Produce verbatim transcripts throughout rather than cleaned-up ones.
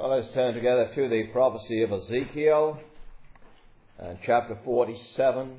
Well, let's turn together to the prophecy of Ezekiel, and chapter forty-seven.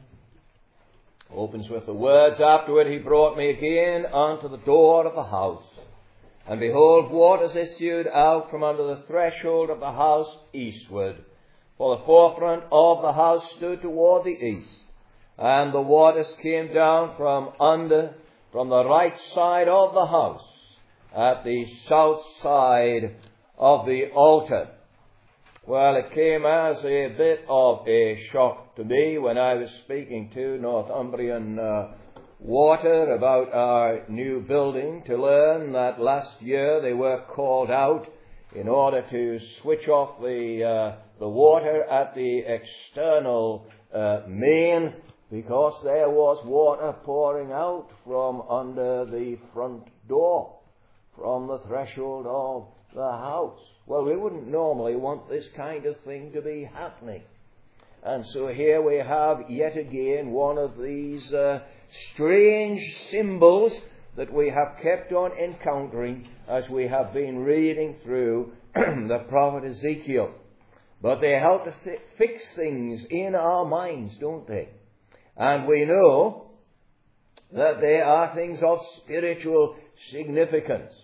Opens with the words, "Afterward he brought me again unto the door of the house. And behold, waters issued out from under the threshold of the house eastward. For the forefront of the house stood toward the east. And the waters came down from under, from the right side of the house, at the south side of the altar." Well, it came as a bit of a shock to me when I was speaking to Northumbrian uh, Water about our new building to learn that last year they were called out in order to switch off the uh, the water at the external uh, main, because there was water pouring out from under the front door, from the threshold of the house. Well, we wouldn't normally want this kind of thing to be happening. And so here we have yet again one of these uh, strange symbols that we have kept on encountering as we have been reading through the prophet Ezekiel. But they help to fi- fix things in our minds, don't they? And we know that they are things of spiritual significance.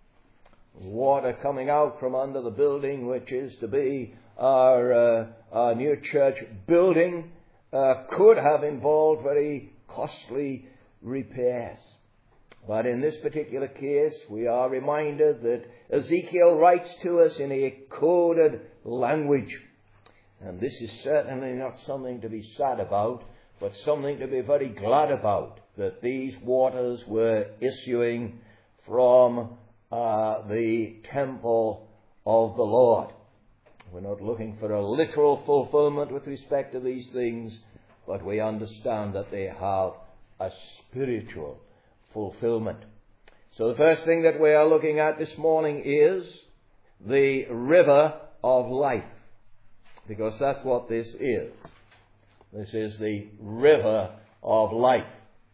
Water coming out from under the building, which is to be our, uh, our new church building, uh, could have involved very costly repairs. But in this particular case, we are reminded that Ezekiel writes to us in a coded language. And this is certainly not something to be sad about, but something to be very glad about, that these waters were issuing from Uh, the temple of the Lord. We're not looking for a literal fulfillment with respect to these things, but we understand that they have a spiritual fulfillment. So the first thing that we are looking at this morning is the river of life, because that's what this is. This is the river of life.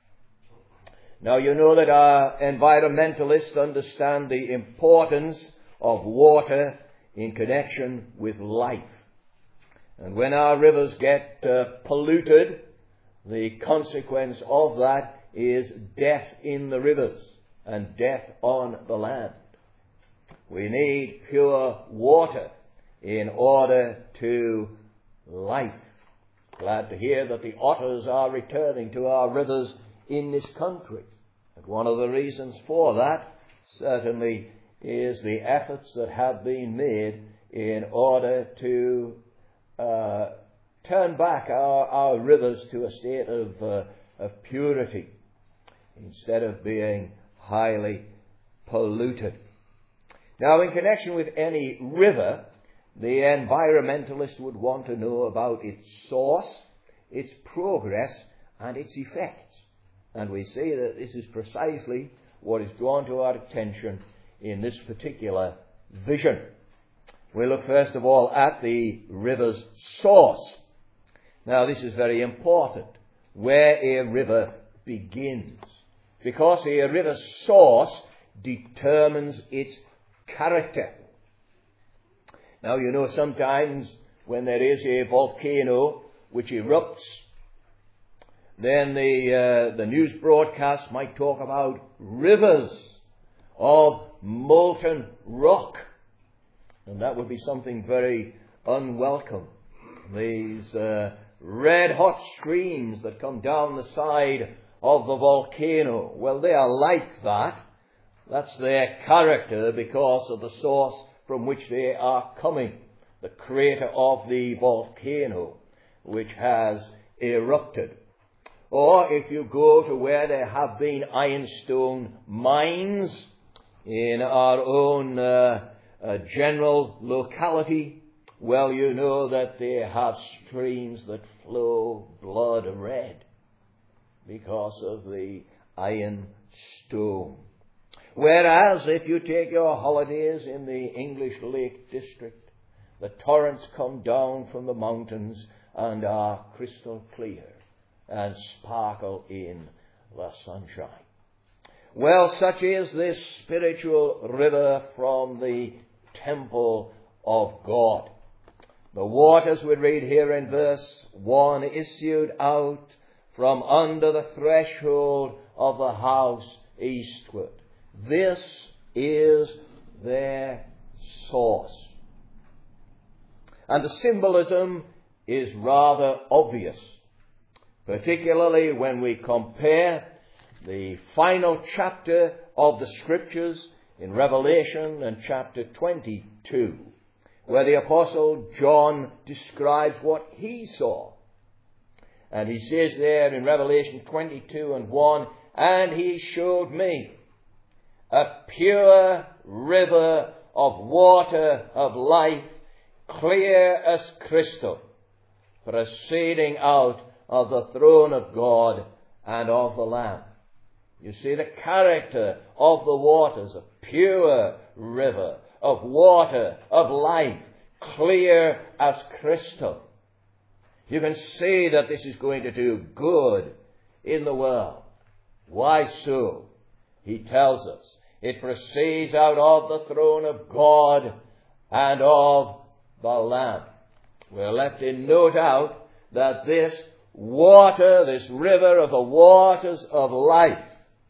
Now, you know that our environmentalists understand the importance of water in connection with life. And when our rivers get uh, polluted, the consequence of that is death in the rivers and death on the land. We need pure water in order to life. Glad to hear that the otters are returning to our rivers in this country. And one of the reasons for that certainly is the efforts that have been made in order to uh, turn back our, our rivers to a state of, uh, of purity instead of being highly polluted. Now, in connection with any river, the environmentalist would want to know about its source, its progress, and its effects. And we see that this is precisely what is drawn to our attention in this particular vision. We look first of all at the river's source. Now, this is very important, where a river begins, because a river's source determines its character. Now, you know, sometimes when there is a volcano which erupts, then the uh, the news broadcast might talk about rivers of molten rock. And that would be something very unwelcome. These uh, red-hot streams that come down the side of the volcano, well, they are like that. That's their character because of the source from which they are coming, the crater of the volcano which has erupted. Or if you go to where there have been ironstone mines in our own uh, uh, general locality, well, you know that they have streams that flow blood red because of the ironstone. Whereas if you take your holidays in the English Lake District, the torrents come down from the mountains and are crystal clear and sparkle in the sunshine. Well, such is this spiritual river from the temple of God. The waters we read here in verse one issued out from under the threshold of the house eastward. This is their source. And the symbolism is rather obvious, particularly when we compare the final chapter of the Scriptures in Revelation and chapter twenty-two, where the Apostle John describes what he saw. And he says there in Revelation twenty-two and one, "And he showed me a pure river of water of life, clear as crystal, proceeding out of the throne of God and of the Lamb." You see the character of the waters, a pure river of water of life, clear as crystal. You can see that this is going to do good in the world. Why so? He tells us it proceeds out of the throne of God and of the Lamb. We're left in no doubt that this water, this river of the waters of life,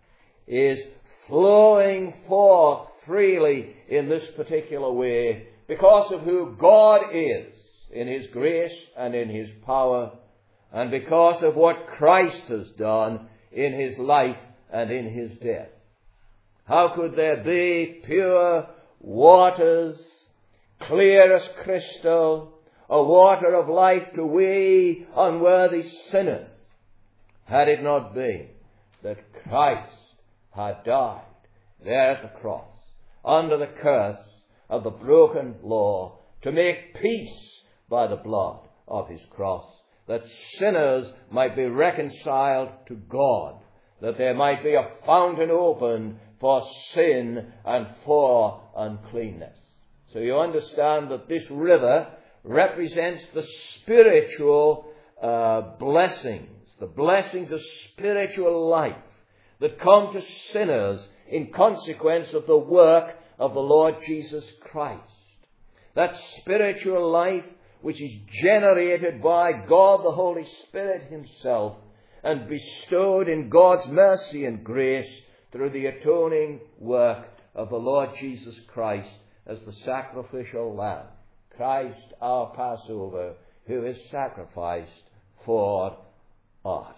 is flowing forth freely in this particular way because of who God is in His grace and in His power, and because of what Christ has done in His life and in His death. How could there be pure waters, clear as crystal, a water of life to we unworthy sinners, had it not been that Christ had died there at the cross under the curse of the broken law to make peace by the blood of His cross, that sinners might be reconciled to God, that there might be a fountain opened for sin and for uncleanness. So you understand that this river represents the spiritual uh, blessings, the blessings of spiritual life that come to sinners in consequence of the work of the Lord Jesus Christ. That spiritual life which is generated by God the Holy Spirit Himself and bestowed in God's mercy and grace through the atoning work of the Lord Jesus Christ as the sacrificial lamb. Christ our Passover, who is sacrificed for us.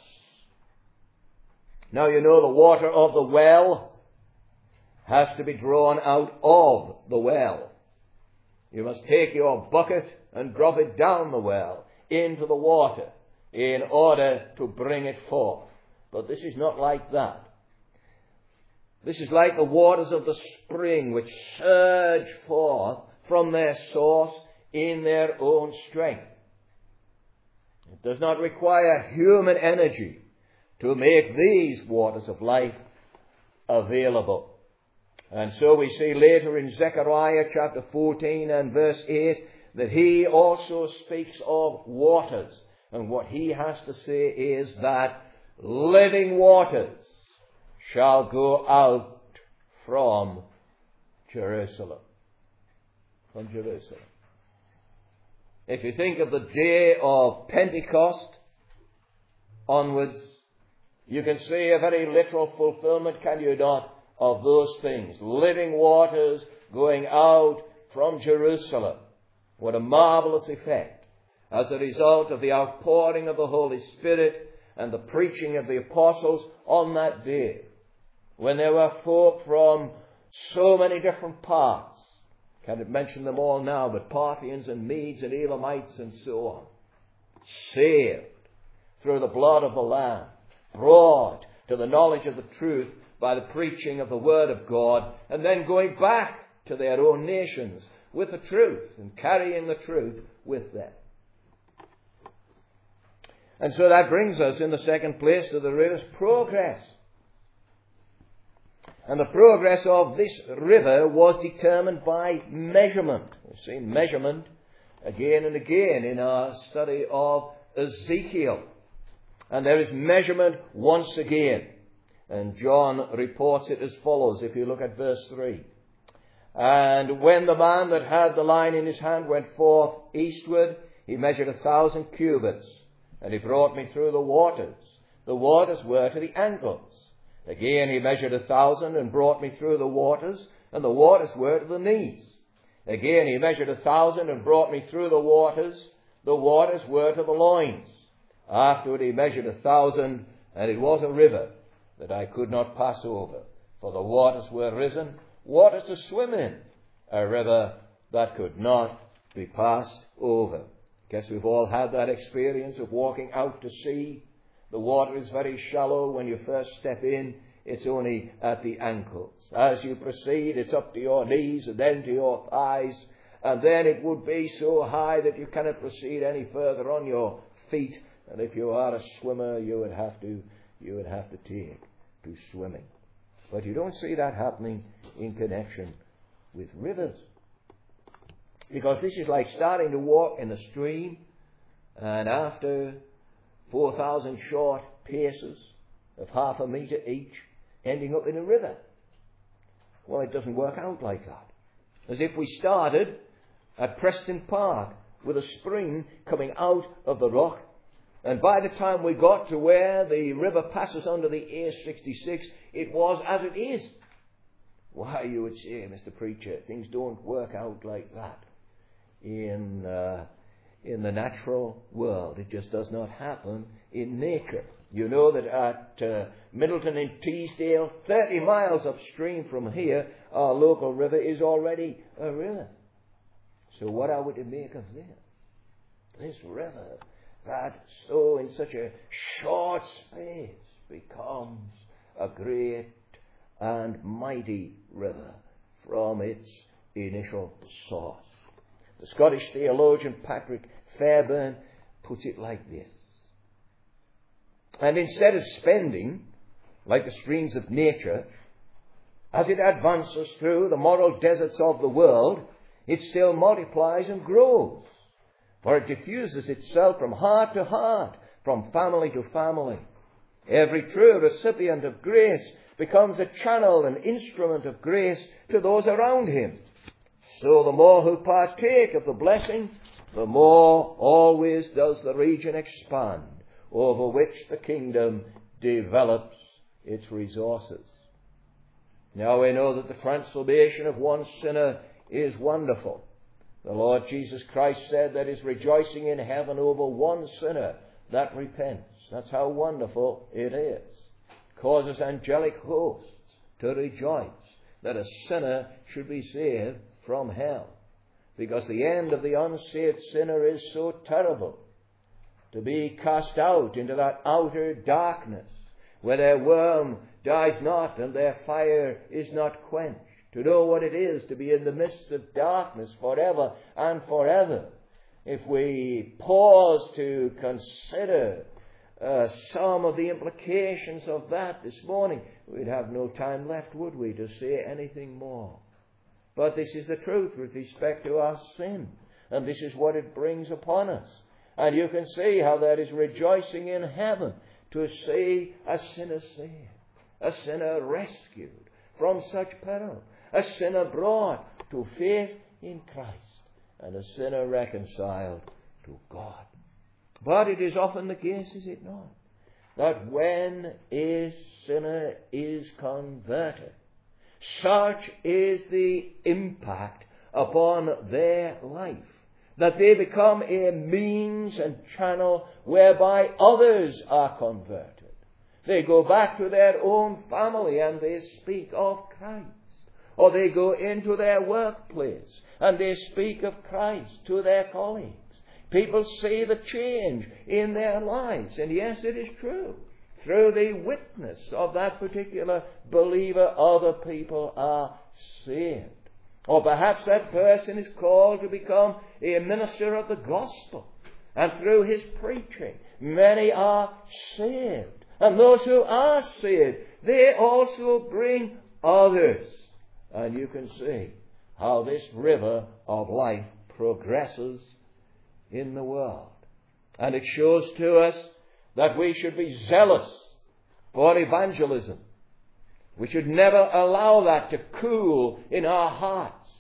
Now you know the water of the well has to be drawn out of the well. You must take your bucket and drop it down the well into the water in order to bring it forth. But this is not like that. This is like the waters of the spring which surge forth from their source in their own strength. It does not require human energy to make these waters of life available. And so we see later in Zechariah chapter fourteen and verse eight that he also speaks of waters. And what he has to say is that living waters shall go out from Jerusalem. From Jerusalem. If you think of the day of Pentecost onwards, you can see a very literal fulfillment, can you not, of those things. Living waters going out from Jerusalem. What a marvelous effect as a result of the outpouring of the Holy Spirit and the preaching of the apostles on that day, when there were folk from so many different parts. Can't mention them all now, but Parthians and Medes and Elamites and so on. Saved through the blood of the Lamb, brought to the knowledge of the truth by the preaching of the Word of God, and then going back to their own nations with the truth and carrying the truth with them. And so that brings us in the second place to the river's progress. And the progress of this river was determined by measurement. We've seen measurement again and again in our study of Ezekiel. And there is measurement once again. And John reports it as follows, if you look at verse three. And when the man that had the line in his hand went forth eastward, he measured a thousand cubits, and he brought me through the waters. The waters were to the ankles. Again he measured a thousand, and brought me through the waters, and the waters were to the knees. Again he measured a thousand, and brought me through the waters. The waters were to the loins. Afterward he measured a thousand, and it was a river that I could not pass over, for the waters were risen, waters to swim in, a river that could not be passed over. Guess we've all had that experience of walking out to sea. The water is very shallow. When you first step in, it's only at the ankles. As you proceed, it's up to your knees and then to your thighs. And then it would be so high that you cannot proceed any further on your feet. And if you are a swimmer, you would have to, you would have to take to swimming. But you don't see that happening in connection with rivers. Because this is like starting to walk in a stream, and after four thousand short paces of half a metre each, ending up in a river. Well, it doesn't work out like that. As if we started at Preston Park with a spring coming out of the rock, and by the time we got to where the river passes under the A sixty-six, it was as it is. Why, you would say, Mister Preacher, things don't work out like that in uh, in the natural world. It just does not happen in nature. You know that at uh, Middleton in Teesdale, thirty miles upstream from here, our local river is already a river. So what are we to make of this? This river that so in such a short space becomes a great and mighty river from its initial source. The Scottish theologian Patrick Fairbairn puts it like this. And instead of spending, like the streams of nature, as it advances through the moral deserts of the world, it still multiplies and grows. For it diffuses itself from heart to heart, from family to family. Every true recipient of grace becomes a channel and instrument of grace to those around him. So the more who partake of the blessing, the more always does the region expand over which the kingdom develops its resources. Now we know that the transformation of one sinner is wonderful. The Lord Jesus Christ said that is rejoicing in heaven over one sinner that repents. That's how wonderful it is. It causes angelic hosts to rejoice that a sinner should be saved from hell. Because the end of the unsaved sinner is so terrible. To be cast out into that outer darkness where their worm dies not and their fire is not quenched. To know what it is to be in the midst of darkness forever and forever. If we pause to consider uh, some of the implications of that this morning, we'd have no time left, would we, to say anything more. But this is the truth with respect to our sin. And this is what it brings upon us. And you can see how that is rejoicing in heaven to see a sinner saved, a sinner rescued from such peril, a sinner brought to faith in Christ, and a sinner reconciled to God. But it is often the case, is it not, that when a sinner is converted, such is the impact upon their life that they become a means and channel whereby others are converted. They go back to their own family and they speak of Christ. Or they go into their workplace and they speak of Christ to their colleagues. People see the change in their lives. And yes, it is true. Through the witness of that particular believer, other people are saved. Or perhaps that person is called to become a minister of the gospel. And through his preaching, many are saved. And those who are saved, they also bring others. And you can see how this river of life progresses in the world. And it shows to us that we should be zealous for evangelism. We should never allow that to cool in our hearts.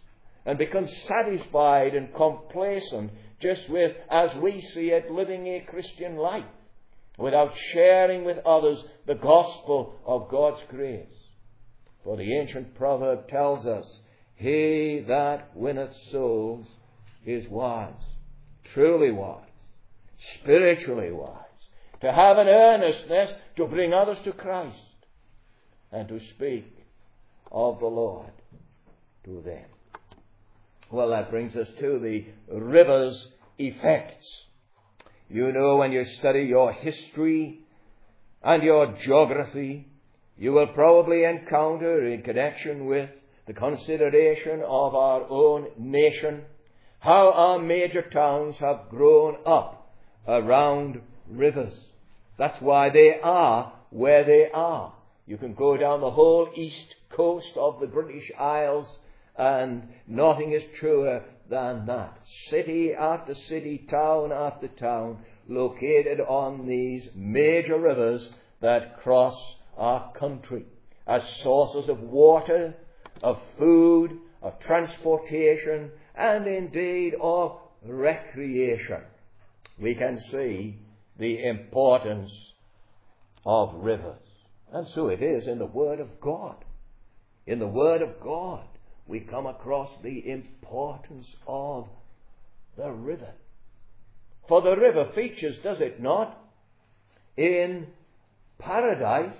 and become satisfied and complacent just with, as we see it, living a Christian life without sharing with others the gospel of God's grace. For the ancient proverb tells us, he that winneth souls is wise, truly wise, spiritually wise, to have an earnestness to bring others to Christ and to speak of the Lord to them. Well, that brings us to the river's effects. You know, when you study your history and your geography, you will probably encounter, in connection with the consideration of our own nation, how our major towns have grown up around rivers. That's why they are where they are. You can go down the whole east coast of the British Isles and nothing is truer than that. City after city, town after town, located on these major rivers that cross our country as sources of water, of food, of transportation, and indeed of recreation. We can see the importance of rivers. And so it is in the Word of God. In the Word of God, we come across the importance of the river. For the river features, does it not, in paradise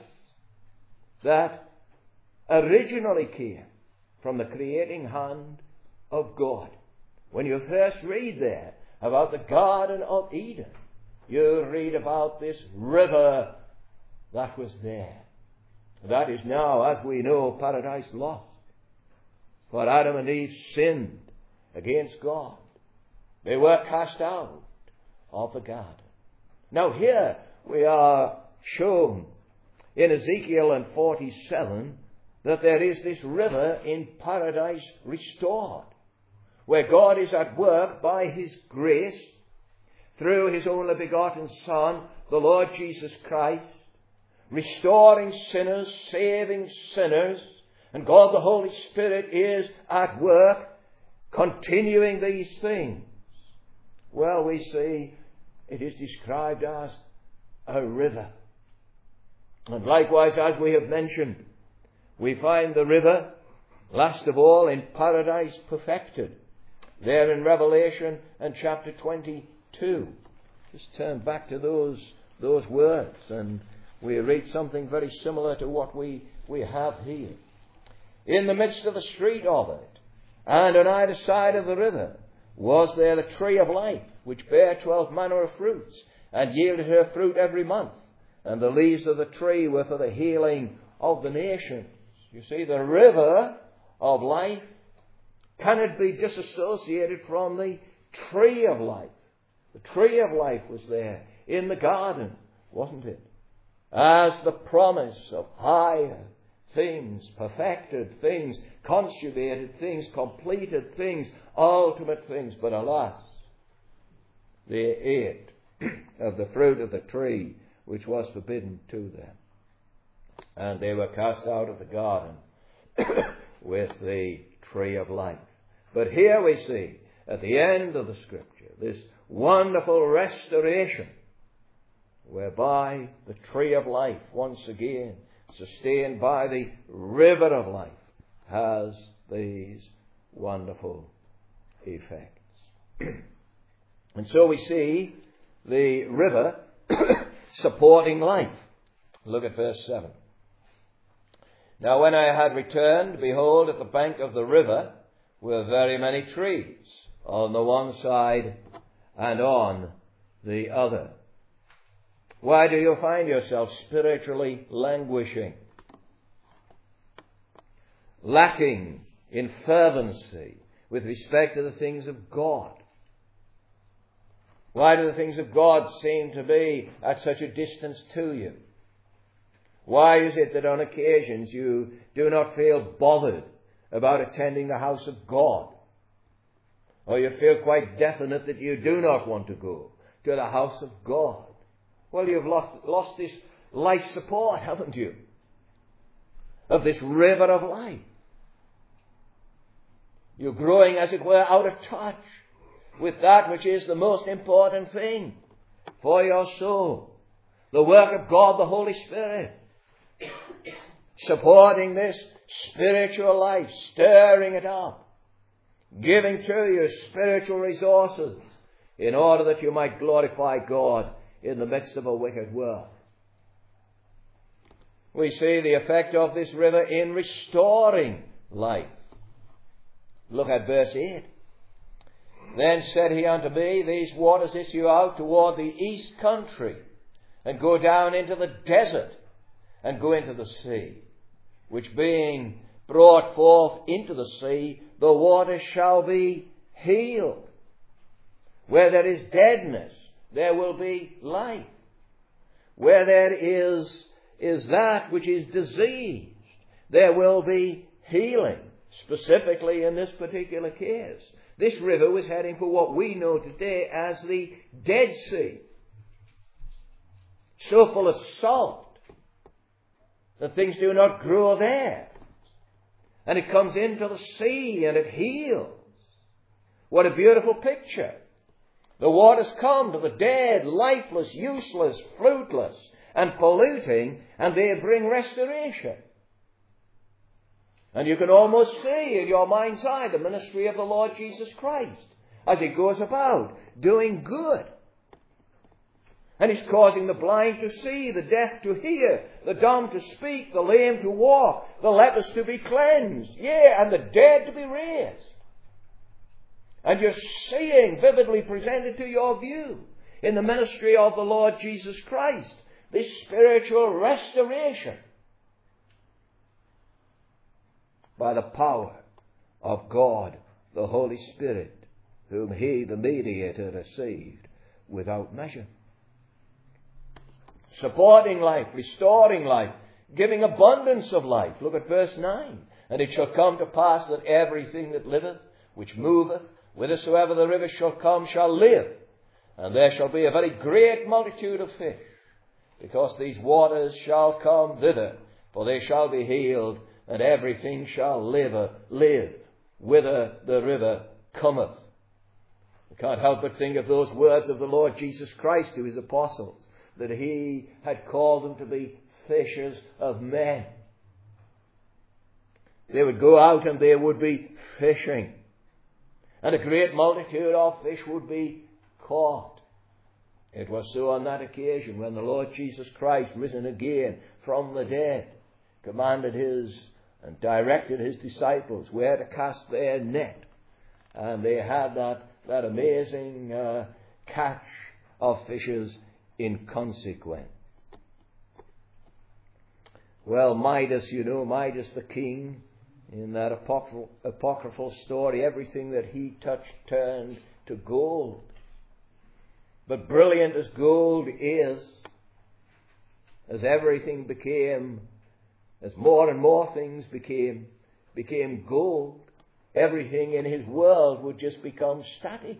that originally came from the creating hand of God. When you first read there about the Garden of Eden, you read about this river that was there. That is now, as we know, paradise lost. For Adam and Eve sinned against God. They were cast out of the garden. Now here we are shown in Ezekiel and forty-seven that there is this river in paradise restored, where God is at work by His grace through His only begotten Son, the Lord Jesus Christ, restoring sinners, saving sinners, and God the Holy Spirit is at work continuing these things. Well, we see it is described as a river. And likewise, as we have mentioned, we find the river, last of all, in paradise perfected. There in Revelation and chapter twenty-two. Just turn back to those, those words and we read something very similar to what we, we have here. In the midst of the street of it, and on either side of the river, was there the tree of life, which bare twelve manner of fruits, and yielded her fruit every month. And the leaves of the tree were for the healing of the nations. You see, the river of life cannot be disassociated from the tree of life. The tree of life was there in the garden, wasn't it? As the promise of higher things, perfected things, consummated things, completed things, ultimate things. But alas, they ate of the fruit of the tree which was forbidden to them. And they were cast out of the garden with the tree of life. But here we see, at the end of the Scripture, this wonderful restoration whereby the tree of life, once again, sustained by the river of life, has these wonderful effects. And so we see the river supporting life. Look at verse seven. Now when I had returned, behold, at the bank of the river were very many trees, on the one side and on the other. Why do you find yourself spiritually languishing, lacking in fervency with respect to the things of God? Why do the things of God seem to be at such a distance to you? Why is it that on occasions you do not feel bothered about attending the house of God? Or you feel quite definite that you do not want to go to the house of God? Well, you've lost, lost this life support, haven't you? Of this river of life. You're growing, as it were, out of touch with that which is the most important thing for your soul. The work of God, the Holy Spirit, supporting this spiritual life, stirring it up, giving to you spiritual resources in order that you might glorify God in the midst of a wicked world. We see the effect of this river in restoring life. Look at verse eight. Then said he unto me, these waters issue out toward the east country, and go down into the desert, and go into the sea, which being brought forth into the sea, the water shall be healed. Where there is deadness, there will be life. Where there is, is that which is diseased, there will be healing. Specifically in this particular case, this river was heading for what we know today as the Dead Sea. So full of salt that things do not grow there. And it comes into the sea and it heals. What a beautiful picture. The waters come to the dead, lifeless, useless, fruitless, and polluting, and they bring restoration. And you can almost see in your mind's eye the ministry of the Lord Jesus Christ as he goes about doing good. And he's causing the blind to see, the deaf to hear, the dumb to speak, the lame to walk, the lepers to be cleansed, yea, and the dead to be raised. And you're seeing vividly presented to your view in the ministry of the Lord Jesus Christ this spiritual restoration by the power of God, the Holy Spirit, whom he, the mediator, received without measure. Supporting life, restoring life, giving abundance of life. Look at verse nine. And it shall come to pass that everything that liveth, which moveth, whithersoever the river shall come, shall live. And there shall be a very great multitude of fish, because these waters shall come thither, for they shall be healed, and everything shall live, live whither the river cometh. I can't help but think of those words of the Lord Jesus Christ to his apostles, that he had called them to be fishers of men. They would go out and they would be fishing, and a great multitude of fish would be caught. It was so on that occasion when the Lord Jesus Christ, risen again from the dead, commanded his and directed his disciples where to cast their net. And they had that, that amazing uh, catch of fishes in consequence. Well, Midas, you know, Midas the king, in that apocryphal, apocryphal story, everything that he touched turned to gold. But brilliant as gold is, as everything became, as more and more things became, became gold, everything in his world would just become static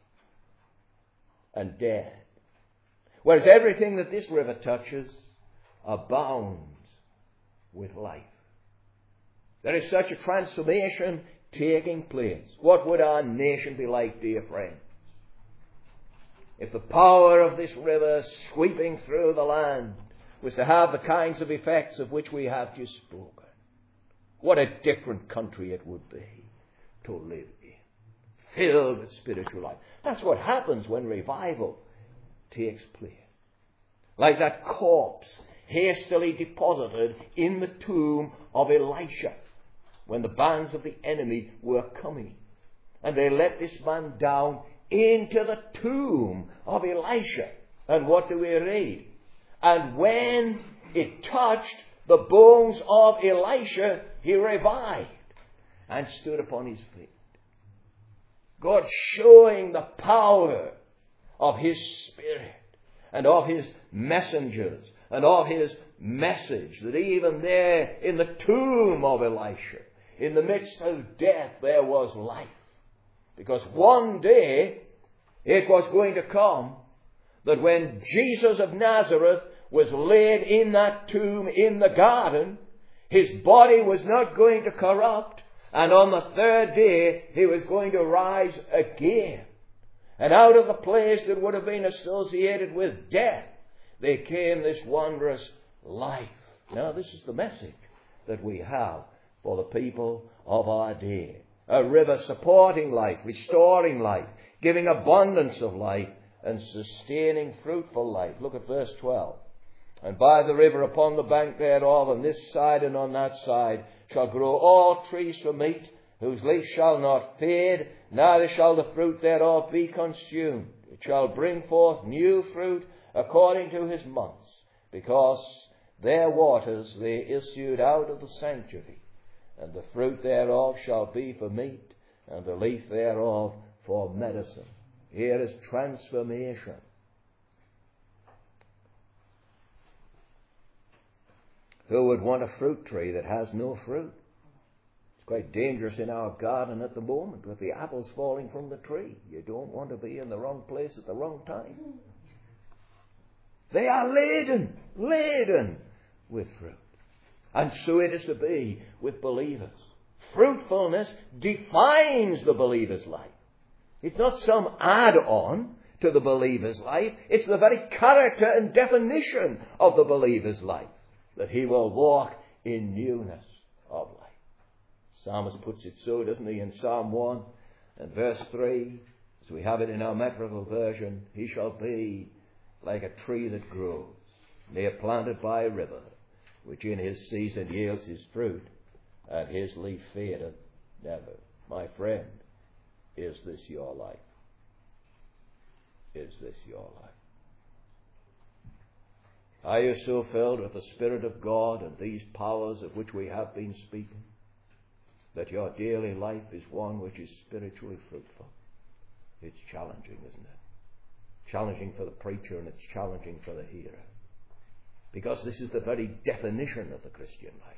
and dead. Whereas everything that this river touches abounds with life. There is such a transformation taking place. What would our nation be like, dear friends, if the power of this river sweeping through the land was to have the kinds of effects of which we have just spoken? What a different country it would be to live in, filled with spiritual life. That's what happens when revival takes place. Like that corpse hastily deposited in the tomb of Elisha when the bands of the enemy were coming. And they let this man down into the tomb of Elisha. And what do we read? And when it touched the bones of Elisha, he revived and stood upon his feet. God showing the power of his Spirit and of his messengers and of his message, that even there in the tomb of Elisha, in the midst of death, there was life. Because one day it was going to come that when Jesus of Nazareth was laid in that tomb in the garden, his body was not going to corrupt, And on the third day, he was going to rise again. And out of the place that would have been associated with death, there came this wondrous life. Now, this is the message that we have for the people of our day. A river supporting life, restoring life, giving abundance of life, and sustaining fruitful life. Look at verse twelve. And by the river upon the bank thereof, on this side and on that side, shall grow all trees for meat, whose leaf shall not fade, neither shall the fruit thereof be consumed. It shall bring forth new fruit according to his months, because their waters they issued out of the sanctuary. And the fruit thereof shall be for meat, and the leaf thereof for medicine. Here is transformation. Who would want a fruit tree that has no fruit? It's quite dangerous in our garden at the moment with the apples falling from the tree. You don't want to be in the wrong place at the wrong time. They are laden, laden with fruit. And so it is to be with believers. Fruitfulness defines the believer's life. It's not some add-on to the believer's life. It's the very character and definition of the believer's life, that he will walk in newness of life. Psalmist puts it so, doesn't he, in Psalm one and verse three, as we have it in our metrical version, he shall be like a tree that grows, near planted by a river, which in his season yields his fruit, and his leaf fadeth never. My friend, is this your life? Is this your life? Are you so filled with the Spirit of God and these powers of which we have been speaking, that your daily life is one which is spiritually fruitful? It's challenging, isn't it? Challenging for the preacher, and it's challenging for the hearer. Because this is the very definition of the Christian life.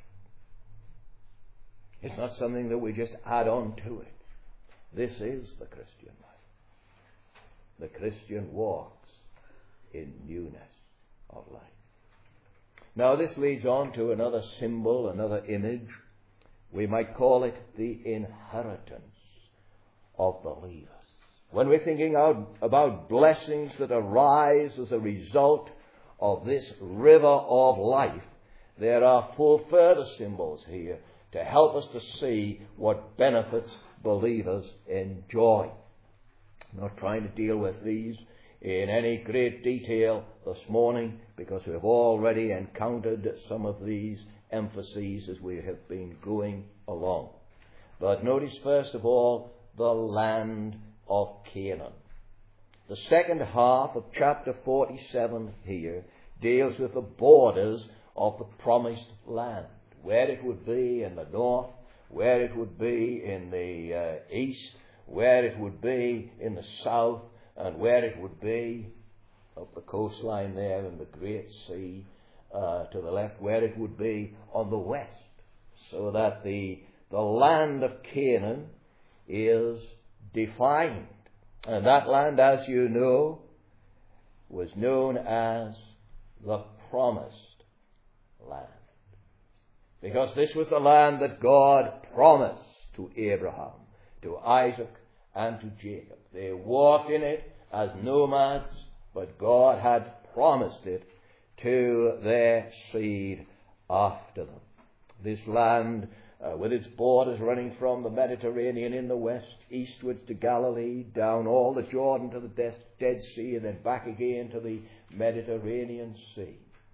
It's not something that we just add on to it. This is the Christian life. The Christian walks in newness of life. Now this leads on to another symbol, another image. We might call it the inheritance of believers. When we're thinking out about blessings that arise as a result of this river of life, there are four further symbols here to help us to see what benefits believers enjoy. I'm not trying to deal with these in any great detail this morning, because we have already encountered some of these emphases as we have been going along. But notice first of all the land of Canaan. The second half of chapter forty-seven here deals with the borders of the promised land, where it would be in the north, where it would be in the uh, east, where it would be in the south, and where it would be up the coastline there in the Great Sea uh, to the left, where it would be on the west. So that the, the land of Canaan is defined. And that land, as you know, was known as the promised land. Because this was the land that God promised to Abraham, to Isaac, and to Jacob. They walked in it as nomads, but God had promised it to their seed after them. This land, uh, with its borders running from the Mediterranean in the west, eastwards to Galilee, down all the Jordan to the De- Dead Sea, and then back again to the Mediterranean Sea.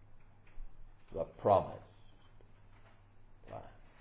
The promised land.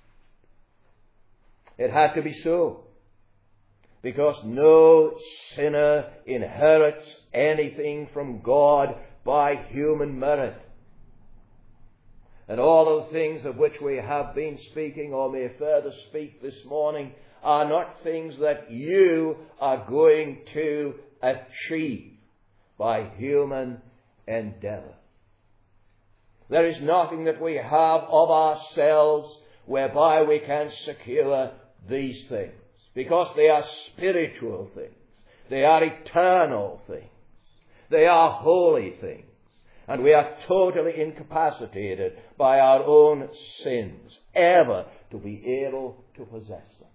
It had to be so, because no sinner inherits anything from God by human merit. And all of the things of which we have been speaking, or may further speak this morning, are not things that you are going to achieve by human endeavor. There is nothing that we have of ourselves whereby we can secure these things, because they are spiritual things. They are eternal things. They are holy things. And we are totally incapacitated by our own sins ever to be able to possess them.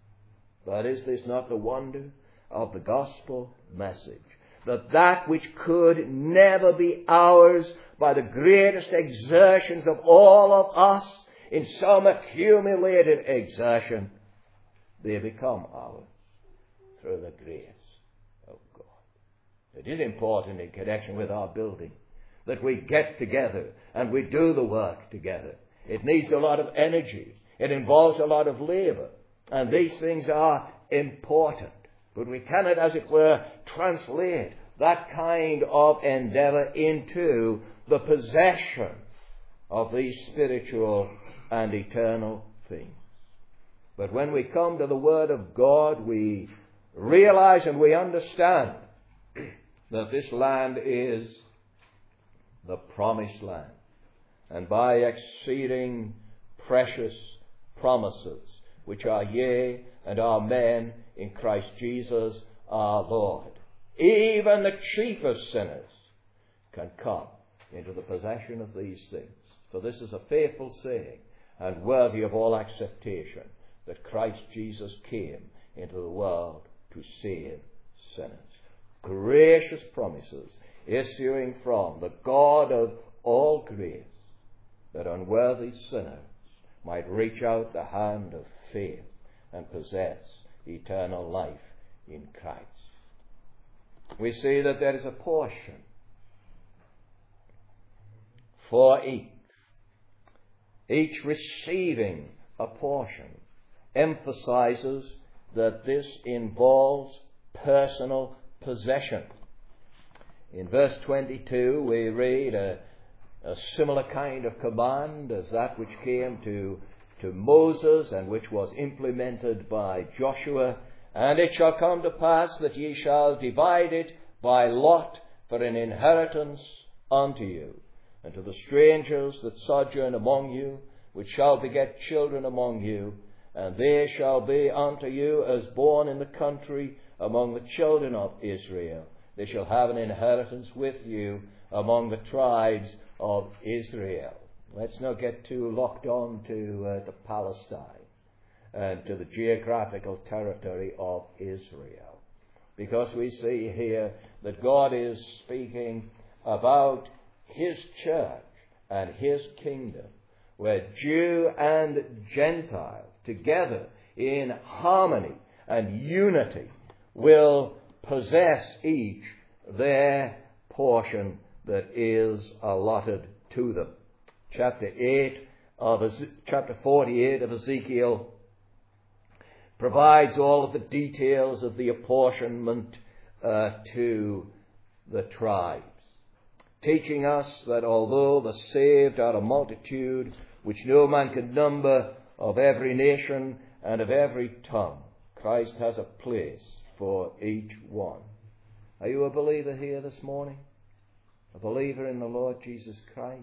But is this not the wonder of the gospel message? That that which could never be ours by the greatest exertions of all of us in some accumulated exertion, they become ours through the grace of God. It is important in connection with our building that we get together and we do the work together. It needs a lot of energy. It involves a lot of labor. And these things are important. But we cannot, as it were, translate that kind of endeavor into the possession of these spiritual and eternal things. But when we come to the Word of God, we realize and we understand that this land is the promised land, and by exceeding precious promises, which are yea and amen in Christ Jesus our Lord, even the chiefest sinners can come into the possession of these things. For this is a faithful saying and worthy of all acceptation, that Christ Jesus came into the world to save sinners. Gracious promises issuing from the God of all grace, that unworthy sinners might reach out the hand of faith and possess eternal life in Christ. We see that there is a portion for each. Each receiving a portion emphasizes that this involves personal possession. In verse twenty-two we read a, a similar kind of command as that which came to, to Moses and which was implemented by Joshua. And it shall come to pass that ye shall divide it by lot for an inheritance unto you, and to the strangers that sojourn among you, which shall beget children among you, and they shall be unto you as born in the country among the children of Israel. They shall have an inheritance with you among the tribes of Israel. Let's not get too locked on to, uh, to Palestine and to the geographical territory of Israel, because we see here that God is speaking about His church and His kingdom, where Jew and Gentile together in harmony and unity will possess each their portion that is allotted to them. Chapter eight of chapter forty-eight of Ezekiel provides all of the details of the apportionment uh, to the tribes, teaching us that although the saved are a multitude which no man can number, of every nation and of every tongue, Christ has a place for each one. Are you a believer here this morning? A believer in the Lord Jesus Christ?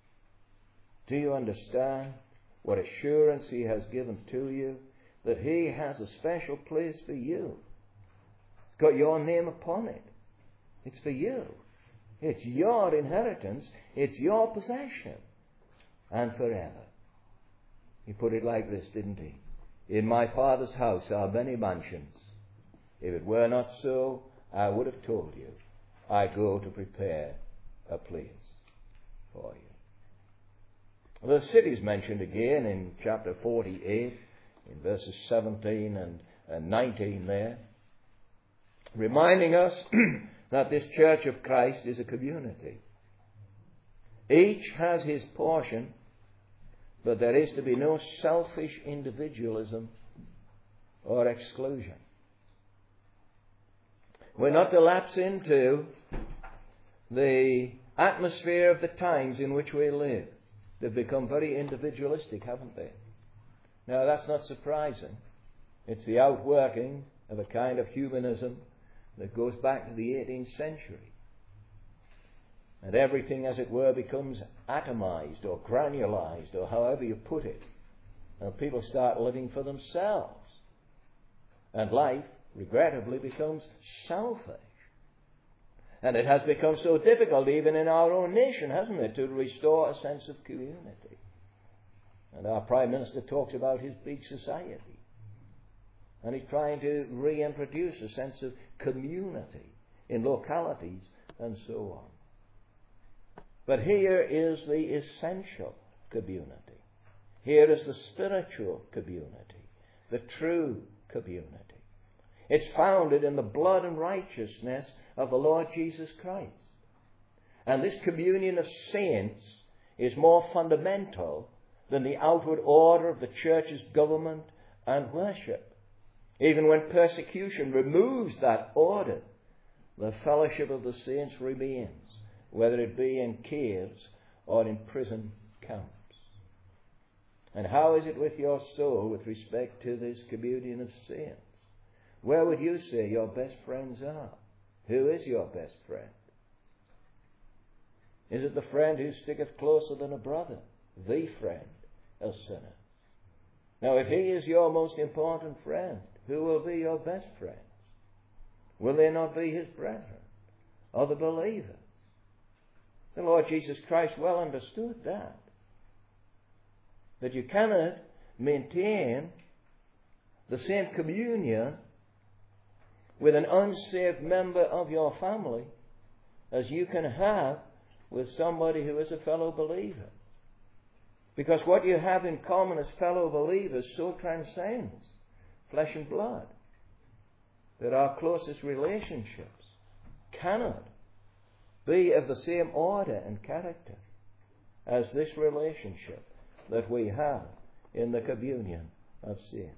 Do you understand what assurance He has given to you? That He has a special place for you. It's got your name upon it. It's for you. It's your inheritance. It's your possession. And forever. He put it like this, didn't He? In my Father's house are many mansions. If it were not so, I would have told you. I go to prepare a place for you. The city is mentioned again in chapter forty-eight, in verses seventeen and, and nineteen there, reminding us that this church of Christ is a community. Each has his portion, but there is to be no selfish individualism or exclusion. We're not to lapse into the atmosphere of the times in which we live. They've become very individualistic, haven't they? Now, that's not surprising. It's the outworking of a kind of humanism that goes back to the eighteenth century. And everything, as it were, becomes atomized or granulized, or however you put it. And people start living for themselves. And life, regrettably, becomes selfish. And it has become so difficult even in our own nation, hasn't it, to restore a sense of community. And our Prime Minister talks about his big society. And he's trying to reintroduce a sense of community in localities and so on. But here is the essential community. Here is the spiritual community, the true community. It's founded in the blood and righteousness of the Lord Jesus Christ. And this communion of saints is more fundamental than the outward order of the church's government and worship. Even when persecution removes that order, the fellowship of the saints remains, whether it be in caves or in prison camps. And how is it with your soul with respect to this communion of saints? Where would you say your best friends are? Who is your best friend? Is it the friend who sticketh closer than a brother? The friend of sinners. Now, if he is your most important friend, who will be your best friends? Will they not be his brethren, other believers? The Lord Jesus Christ well understood that. That you cannot maintain the same communion with an unsaved member of your family as you can have with somebody who is a fellow believer. Because what you have in common as fellow believers so transcends flesh and blood that our closest relationships cannot be of the same order and character as this relationship that we have in the communion of saints.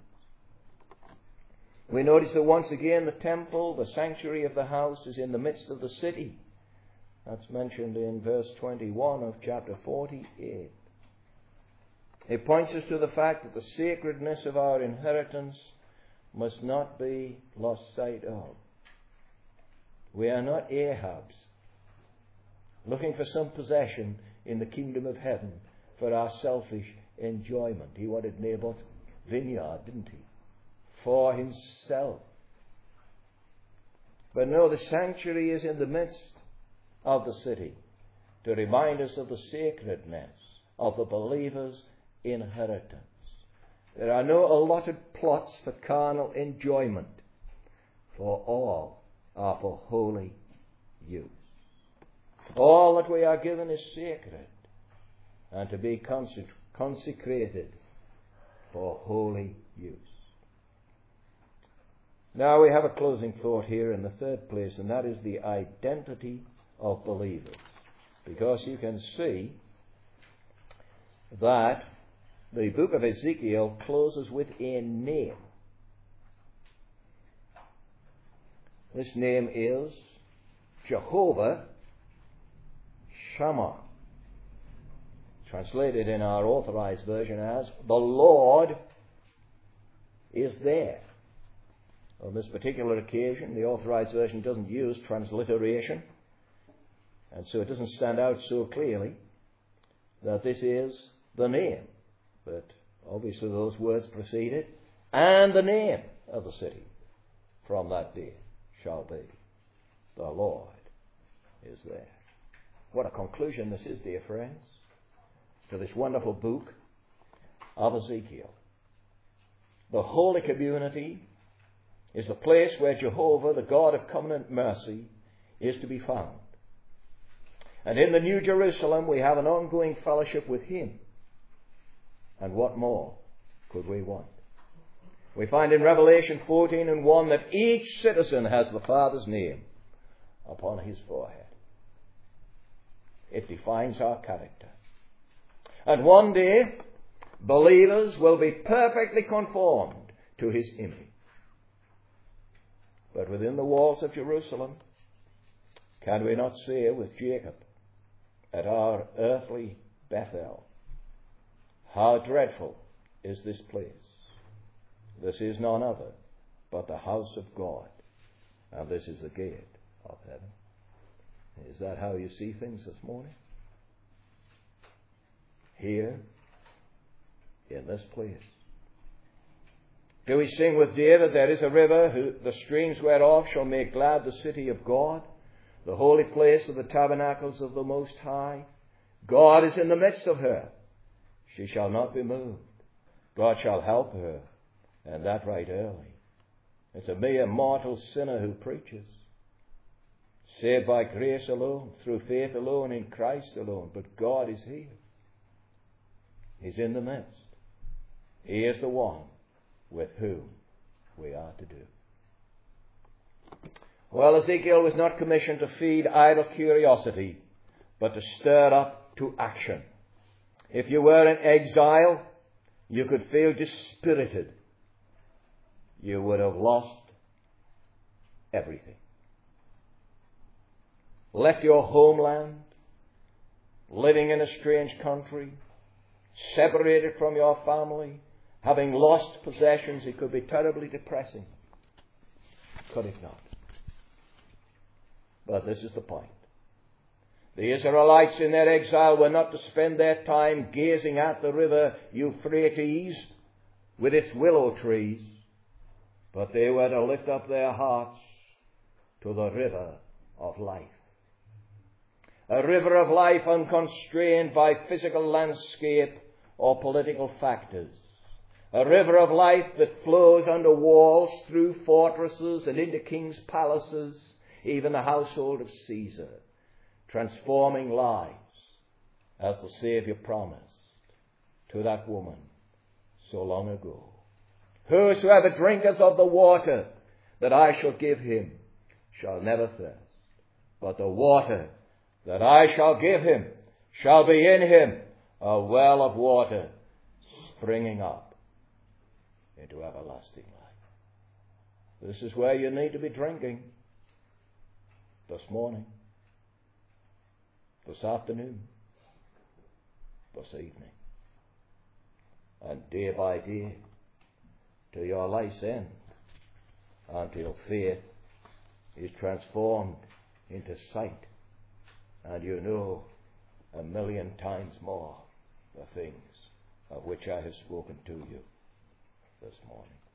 We notice that once again the temple, the sanctuary of the house, is in the midst of the city. That's mentioned in verse twenty-one of chapter forty-eight. It points us to the fact that the sacredness of our inheritance must not be lost sight of. We are not Ahabs looking for some possession in the kingdom of heaven for our selfish enjoyment. He wanted Naboth's vineyard, didn't he? For himself. But no, the sanctuary is in the midst of the city to remind us of the sacredness of the believer's inheritance. There are no allotted plots for carnal enjoyment, for all are for holy use. All that we are given is sacred and to be consecrated for holy use. Now we have a closing thought here in the third place, and that is the identity of believers. Because you can see that the book of Ezekiel closes with a name. This name is Jehovah Shammah. Translated in our authorized version as, the Lord is there. On this particular occasion, the authorized version doesn't use transliteration, and so it doesn't stand out so clearly that this is the name. But obviously those words preceded, and the name of the city from that day shall be, the Lord is there. What a conclusion this is, dear friends, to this wonderful book of Ezekiel. The holy community is the place where Jehovah, the God of covenant mercy, is to be found. And in the New Jerusalem we have an ongoing fellowship with him. And what more could we want? We find in Revelation fourteen and one that each citizen has the Father's name upon his forehead. It defines our character. And one day, believers will be perfectly conformed to his image. But within the walls of Jerusalem, can we not say with Jacob at our earthly Bethel, how dreadful is this place? This is none other but the house of God, and this is the gate of heaven. Is that how you see things this morning? Here, in this place. Do we sing with David, there is a river, who, the streams whereof shall make glad the city of God, the holy place of the tabernacles of the Most High? God is in the midst of her. She shall not be moved. God shall help her, and that right early. It's a mere mortal sinner who preaches. Saved by grace alone, through faith alone, in Christ alone. But God is here. He's in the midst. He is the one with whom we are to do. Well, Ezekiel was not commissioned to feed idle curiosity, but to stir up to action. If you were in exile, you could feel dispirited. You would have lost everything. Left your homeland, living in a strange country, separated from your family, having lost possessions, it could be terribly depressing. Could it not? But this is the point. The Israelites in their exile were not to spend their time gazing at the river Euphrates with its willow trees, but they were to lift up their hearts to the river of life. A river of life unconstrained by physical landscape or political factors. A river of life that flows under walls, through fortresses and into kings' palaces, even the household of Caesar, transforming lives as the Saviour promised to that woman so long ago. Whosoever drinketh of the water that I shall give him shall never thirst, but the water that I shall give him shall be in him a well of water springing up into everlasting life. This is where you need to be drinking this morning, this afternoon, this evening, and day by day to your life's end, until faith is transformed into sight, and you know a million times more the things of which I have spoken to you this morning.